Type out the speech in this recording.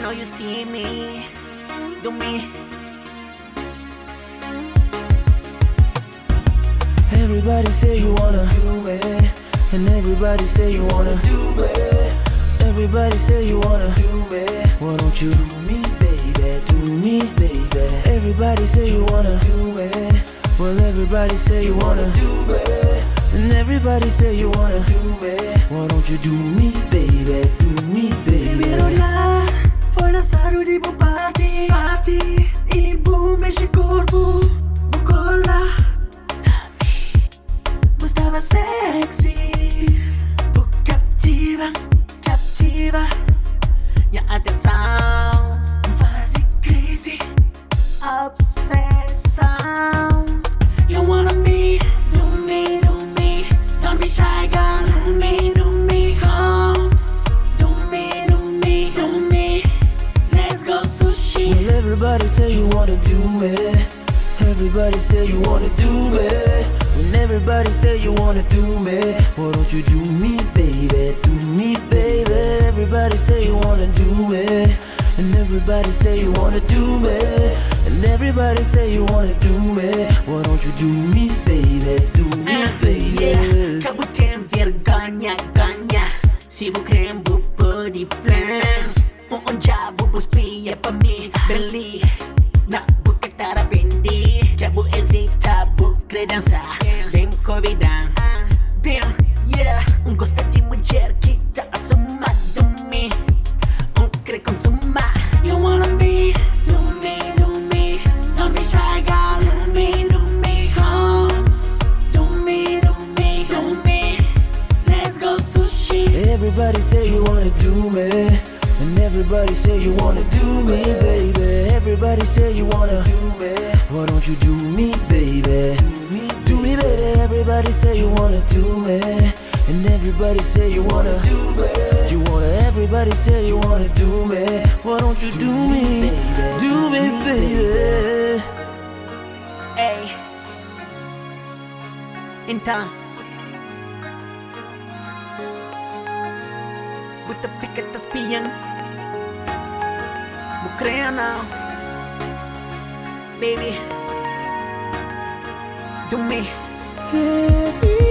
know you see me, do me. Everybody say you wanna do me, and everybody say you wanna do me. Everybody say you wanna do me. Why don't you do me, baby? Do me, baby. Everybody say you wanna do me. Well, everybody say you wanna do me, and everybody say you wanna do me. Why don't you do me, baby? Do me, baby. Birulah, foi lançado de boa parte. E boom, mexe corpo, bucola. Estava sexy, captiva, captiva. Minha atenção Me faz crazy, obsessão. you wanna me, do me, do me. Don't be shy, girl. Do me, come. Do me, do me, do me. Let's go sushi. Well, everybody say you wanna do me. Everybody say you wanna do me. When everybody say you wanna do me, why don't you do me, baby? Do me, baby. Everybody say you wanna do me, and everybody say you wanna do me, and everybody say you wanna do me. Why don't you do me, baby? Do me, baby. Kabutin vergonha, ganha. Se vou creme, vou pôr de flame. Já vou espia pra mim, Berli. Na boca tá a pendi. Já vou hesitar, vou querer dançar. Vem convidar. Bem, yeah. Gosta de mulher que tá acima de mim. Quer consumar. You wanna me, do me, do me. Don't be shy, girl. Do me, come. Do me, do me, do me. Let's go sushi. Everybody say you wanna do me, and everybody say you wanna do me, baby. Everybody say you wanna do me. Why don't you do me, baby? Do me, baby. Everybody say you wanna do me, and everybody say you wanna do me. You wanna, everybody say you wanna do me. Why don't you do me, do me, baby? Ei. Então, Buta fica taspian. Bucrea now, baby. Do me. Every